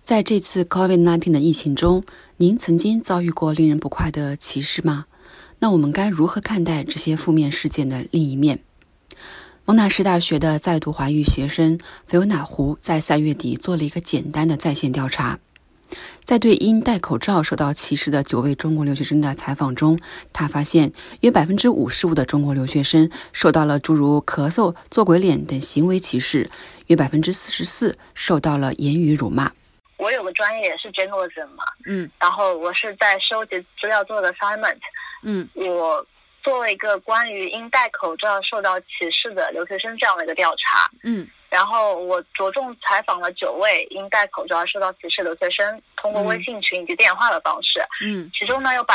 在这次 COVID-19 的疫情中，您曾经遭遇过令人不快的歧视吗？那我们该如何看待这些负面事件的另一面？蒙纳士大学的在读华裔学生菲欧娜胡在3月底做了一个简单的在线调查。在对因戴口罩受到歧视的9位中国留学生的采访中，他发现约 55% 的中国留学生受到了诸如咳嗽、做鬼脸等行为歧视，约 44% 受到了言语辱骂。 我有个专业是 journalism 嘛，然后我是在收集资料做的 assignment，我做了一个关于因戴口罩受到歧视的留学生这样的一个调查，然后我着重采访了9位因戴口罩受到歧视的留学生，通过微信群以及电话的方式，其中呢有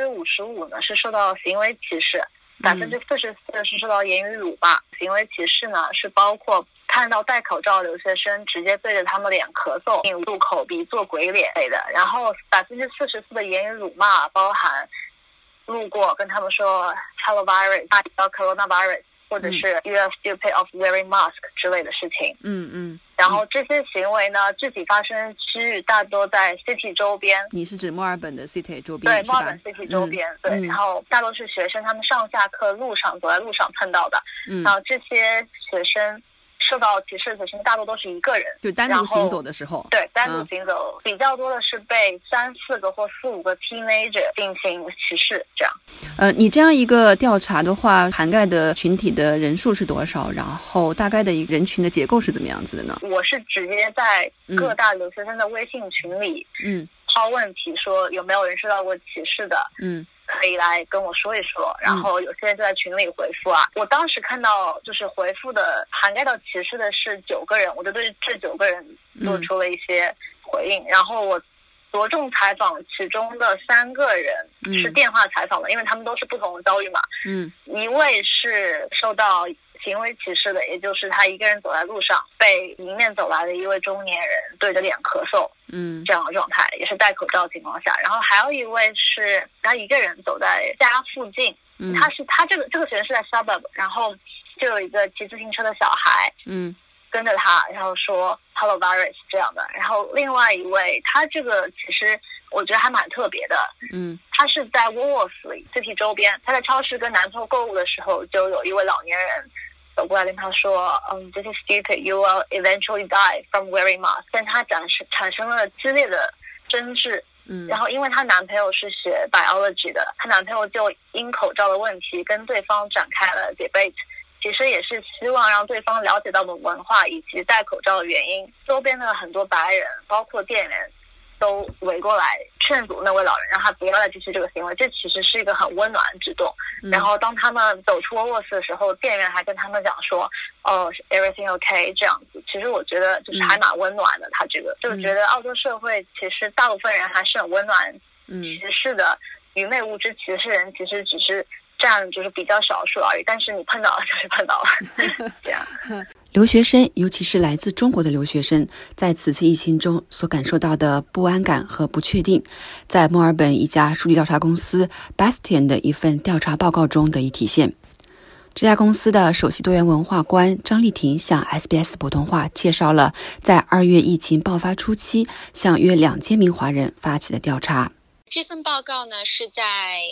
55% 呢是受到行为歧视，44%是受到言语辱骂。行为歧视呢是包括看到戴口罩留学生直接对着他们脸咳嗽、入口鼻、做鬼脸类的，然后 44% 的言语辱骂包含路过跟他们说 Hello virus、coronavirus， 或者是 You are stupid of wearing mask 之类的事情。然后这些行为呢，具体发生区域大多在 City 周边。 你是指墨尔本的 City 周边？ 对，墨尔本 City 周边，对。然后大多是学生他们上下课路上走在路上碰到的。然后这些学生受到歧视的学生大多都是一个人， 就单独行走的时候。 对，单独行走，比较多的是被3-4个或4-5个 teenager 进行歧视这样。 你这样一个调查的话，涵盖的群体的人数是多少？然后大概的一个人群的结构是怎么样子的呢？ 我是直接在各大留学生的微信群里抛问题，说有没有人受到过歧视的，可以来跟我说一说。然后有些人就在群里回复啊，我当时看到就是回复的涵盖到歧视的是9个人，我就对这9个人做出了一些回应。然后我着重采访其中的3个人是电话采访的，因为他们都是不同的遭遇嘛。一位是受到行为歧视的，也就是他一个人走在路上被迎面走来的一位中年人对着脸咳嗽，这样的状态，也是戴口罩的情况下。然后还有一位是他一个人走在家附近，他这个学生是在 suburb， 然后就有一个骑自行车的小孩，跟着他，然后说 Hello virus 这样的。然后另外一位，他这个其实我觉得还蛮特别的，他是在 Wolseley City 周边，他在超市跟男朋友购物的时候，就有一位老年人走过来跟他说，This is stupid, you will eventually die from wearing mask， 跟他产生了激烈的争执。然后因为她男朋友是学 biology 的，她男朋友就因口罩的问题跟对方展开了 debate，其实也是希望让对方了解到的文化以及戴口罩的原因。周边的很多白人包括店员都围过来劝阻那位老人，让他不要再继续这个行为，这其实是一个很温暖的举动。然后当他们走出卧室的时候，店员还跟他们讲说everything okay 这样子。其实我觉得就是还蛮温暖的，他这个就是觉得澳洲社会其实大部分人还是很温暖，歧视的愚昧无知歧视人其实只是占就是比较少数而已，但是你碰到了就是碰到了这样。 留学生，尤其是来自中国的留学生，在此次疫情中所感受到的不安感和不确定，在墨尔本一家数据调查公司 Bastian 的一份调查报告中得以体现。这家公司的首席多元文化官张丽婷向 SBS 普通话介绍了在2月疫情爆发初期向约2000名华人发起的调查。 这份报告呢是在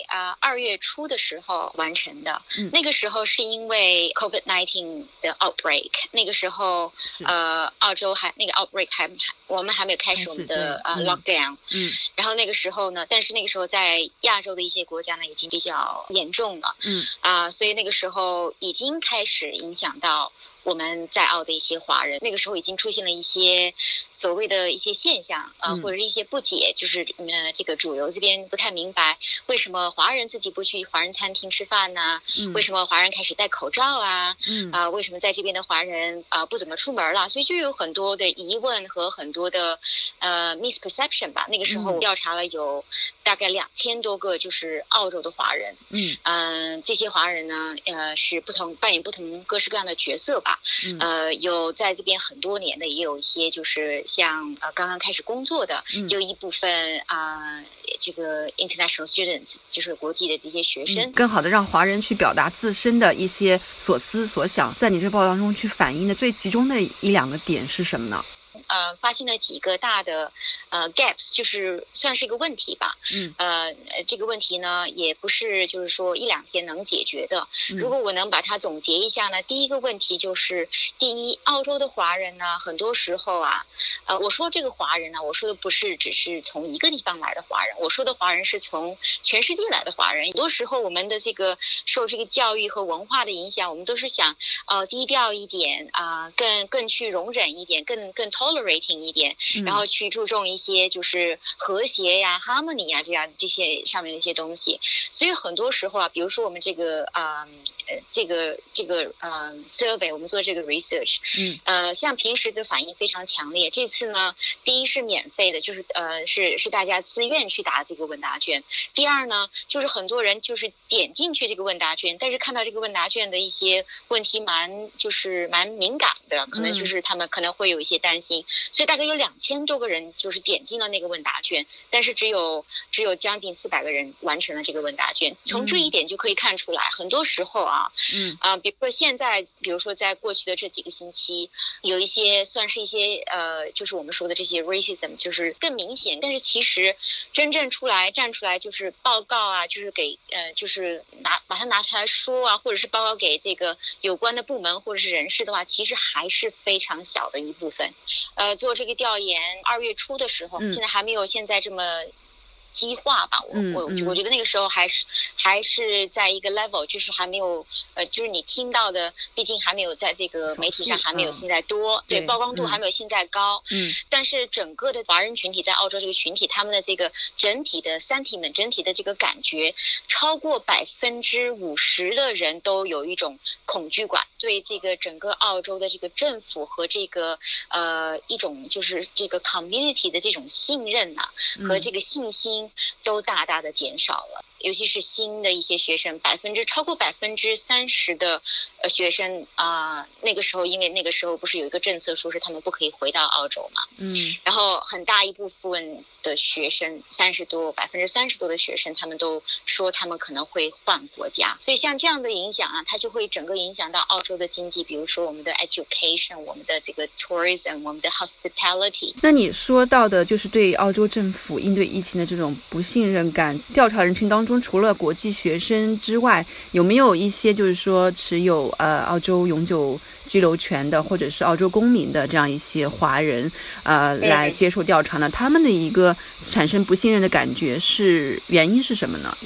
2月初的时候完成的。那个时候是因为 COVID-19 的 outbreak， 那个时候澳洲还那个 outbreak 我们还没有开始我们的lockdown。然后那个时候呢，但是那个时候在亚洲的一些国家呢已经比较严重了。所以那个时候已经开始影响到我们在澳的一些华人。那个时候已经出现了一些所谓的一些现象或者一些不解，就是这个主流这边不太明白为什么华人自己不去华人餐厅吃饭呢？为什么华人开始戴口罩啊？为什么在这边的华人不怎么出门了？所以就有很多的疑问和很多的misperception 吧。那个时候调查了有大概2000多个就是澳洲的华人。这些华人呢是扮演不同各式各样的角色吧。有在这边很多年的，也有一些就是像刚刚开始工作的，就一部分这个 international students 就是国际的这些学生， 更好的让华人去表达自身的一些所思所想。在你这报道中去反映的最集中的1-2个点是什么呢？ 发现了几个大的gaps， 就是算是一个问题吧。这个问题呢也不是就是说一两天能解决的。如果我能把它总结一下呢，第一个问题就是第一，澳洲的华人呢很多时候啊，我说这个华人呢，我说的不是只是从一个地方来的华人，我说的华人是从全世界来的华人。很多时候我们的这个受这个教育和文化的影响，我们都是想低调一点更去容忍一点，更 tolerating 一点，然后去注重一些就是和谐呀 harmony 呀这些上面的一些东西。所以很多时候啊，比如说我们这个survey， 我们做这个 research， 像平时的反应非常强烈。这次呢，第一是免费的，就是是大家自愿去答这个问答卷。第二呢，就是很多人就是点进去这个问答卷，但是看到这个问答卷的一些问题蛮敏感的，可能就是他们可能会有一些担心，所以大概有2000多个人就是点进了那个问答卷，但是只有将近400个人完成了这个问答卷。从这一点就可以看出来，很多时候比如说现在，比如说在过去的这几个星期，有一些算是一些就是我们说的这些 racism 就是更明显，但是其实真正站出来就是报告啊，就是给就是把它拿出来说啊，或者是报告给这个有关的部门或者是人士的话，其实还是非常小的一部分。做这个调研2月初的时候，现在还没有现在这么激化吧，我觉得那个时候还是在一个 level， 就是还没有就是你听到的毕竟还没有在这个媒体上还没有现在多，对，曝光度还没有现在高。但是整个的华人群体在澳洲这个群体，他们的这个整体的 sentiment， 整体的这个感觉，超过50%的人都有一种恐惧感，对这个整个澳洲的这个政府和这个一种就是这个 community 的这种信任和这个信心都大大的减少了。尤其是新的一些学生，超过30%的学生那个时候，因为那个时候不是有一个政策说是他们不可以回到澳洲嘛，然后很大一部分的学生30%多的学生，他们都说他们可能会换国家。所以像这样的影响它就会整个影响到澳洲的经济，比如说我们的 education， 我们的这个 tourism， 我们的 hospitality。 那你说到的就是对澳洲政府应对疫情的这种不信任感，调查人群当中除了国际学生之外，有没有一些就是说持有澳洲永久居留权的或者是澳洲公民的这样一些华人来接受调查呢？他们的一个产生不信任的感觉原因是什么呢？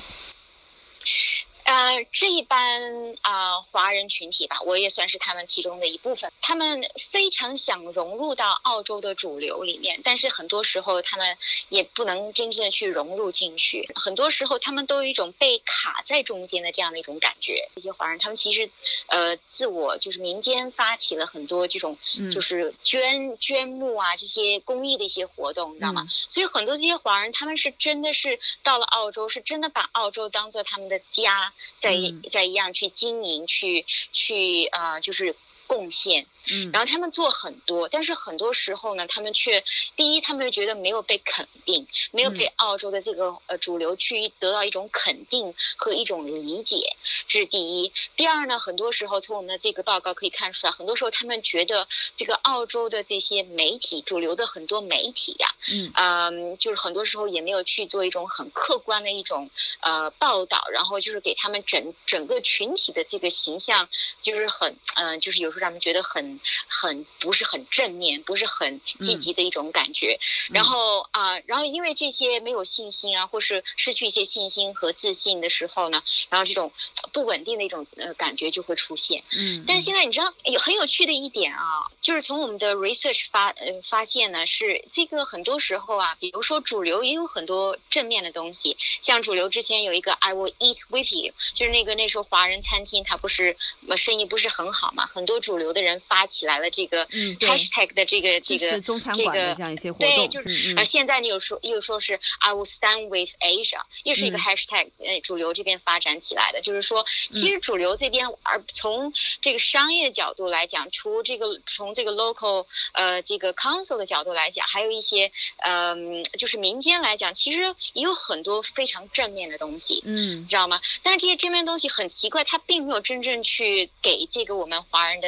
这一般华人群体吧，我也算是他们其中的一部分。他们非常想融入到澳洲的主流里面，但是很多时候他们也不能真正的去融入进去。很多时候他们都有一种被卡在中间的这样的一种感觉。这些华人他们其实自我就是民间发起了很多这种就是捐募这些公益的一些活动，你知道吗？所以很多这些华人他们是真的是到了澳洲，是真的把澳洲当做他们的家，在一样去经营，去就是贡献。然后他们做很多，但是很多时候呢，他们第一，他们觉得没有被肯定，没有被澳洲的这个主流去得到一种肯定和一种理解，这是第一。第二呢，很多时候从我们的这个报告可以看出来，很多时候他们觉得这个澳洲的这些媒体，主流的很多媒体就是很多时候也没有去做一种很客观的一种报道，然后就是给他们整个群体的这个形象，就是就是有时候让他们觉得很不是很正面，不是很积极的一种感觉。然后因为这些没有信心或是失去一些信心和自信的时候呢，然后这种不稳定的一种感觉就会出现。但是现在你知道很有趣的一点就是从我们的 research 发现呢，是这个很多时候比如说主流也有很多正面的东西，像主流之前有一个 I will eat with you， 就是那时候华人餐厅它不是生意不是很好嘛，很多主流的人发起来了这个 hashtag 的这个中餐馆的这样一些活动。 对，就是现在你又说是 I will stand with Asia， 又是一个 hashtag 主流这边发展起来的。就是说其实主流这边从这个商业的角度来讲，从这个 local 这个 council 的角度来讲，还有一些就是民间来讲，其实也有很多非常正面的东西，知道吗？但是这些正面的东西很奇怪，它并没有真正去给这个我们华人的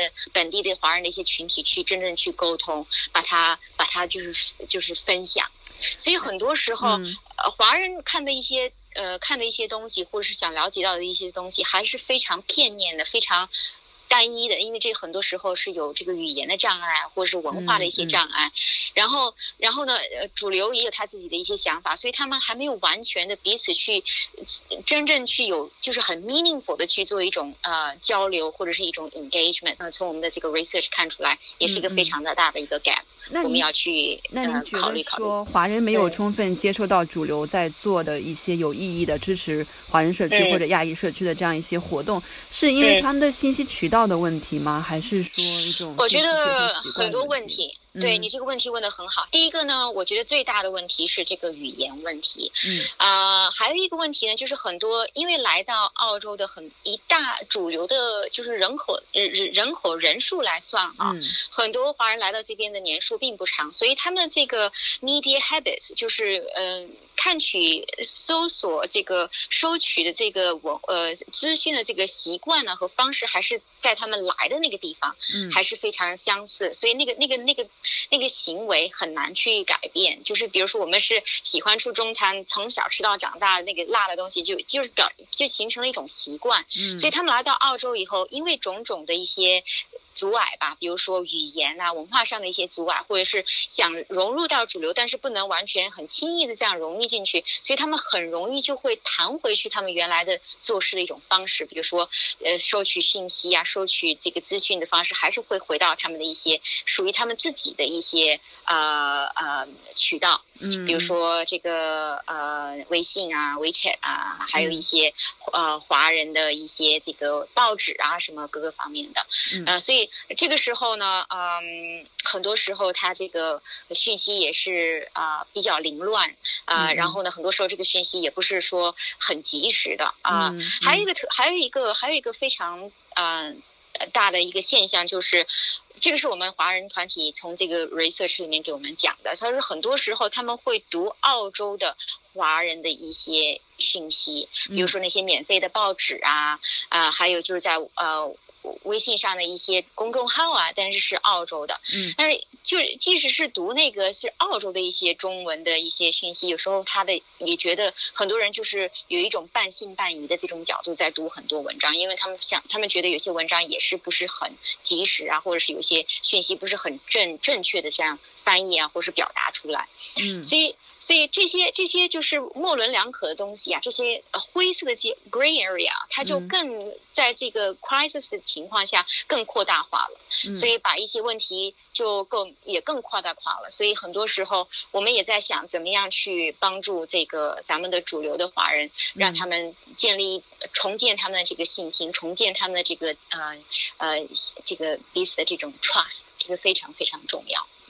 本地的华人的一些群体去真正去沟通，把它就是分享。所以很多时候，华人看的一些东西，或者是想了解到的一些东西，还是非常片面的，非常单一的，因为这很多时候是有这个语言的障碍，或者是文化的一些障碍。然后呢，主流也有他自己的一些想法，所以他们还没有完全的彼此去真正去有就是很 meaningful 的去做一种交流，或者是一种 engagement。从我们的这个 research 看出来，也是一个非常大的一个 gap。我们要去考虑考虑。 说华人没有充分接受到主流在做的一些有意义的支持华人社区或者亚裔社区的这样一些活动，是因为他们的信息渠道的问题吗？还是说一种我觉得很多问题。对，你这个问题问得很好。第一个呢，我觉得最大的问题是这个语言问题。还有一个问题呢，就是很多因为来到澳洲的一大主流的，就是人口人数来算啊，很多华人来到这边的年数并不长，所以他们的这个 media habits 就是看取、搜索这个收取的这个资讯的这个习惯呢和方式，还是在他们来的那个地方，还是非常相似。所以那个行为很难去改变。就是比如说我们是喜欢吃中餐，从小吃到长大，那个辣的东西就形成了一种习惯。所以他们来到澳洲以后，因为种种的一些阻碍吧，比如说语言啊、文化上的一些阻碍，或者是想融入到主流，但是不能完全很轻易的这样融入进去，所以他们很容易就会弹回去他们原来的做事的一种方式，比如说收取信息啊、收取这个资讯的方式，还是会回到他们的一些属于他们自己的一些渠道，比如说这个微信啊、WeChat 啊，还有一些华人的一些这个报纸啊什么各个方面的，所以这个时候呢，很多时候它这个讯息也是比较凌乱然后呢，很多时候这个讯息也不是说很及时的还有一个非常大的一个现象，就是这个是我们华人团体从这个 research 里面给我们讲的，他说很多时候他们会读澳洲的华人的一些讯息，比如说那些免费的报纸还有就是在微信上的一些公众号但是是澳洲的，但是就是即使是读那个是澳洲的一些中文的一些讯息，有时候也觉得很多人就是有一种半信半疑的这种角度在读很多文章，因为他们觉得有些文章也是不是很及时或者是有些讯息不是很正确的这样翻译或是表达出来，所以这些就是模棱两可的东西这些灰色的gray area， 它就更在这个 crisis 的情况下更扩大化了，所以把一些问题就也更扩大化了。所以很多时候我们也在想怎么样去帮助这个咱们的主流的华人，让他们重建他们的这个信心，重建他们的这个这个彼此的这种 trust， 这个非常非常重要。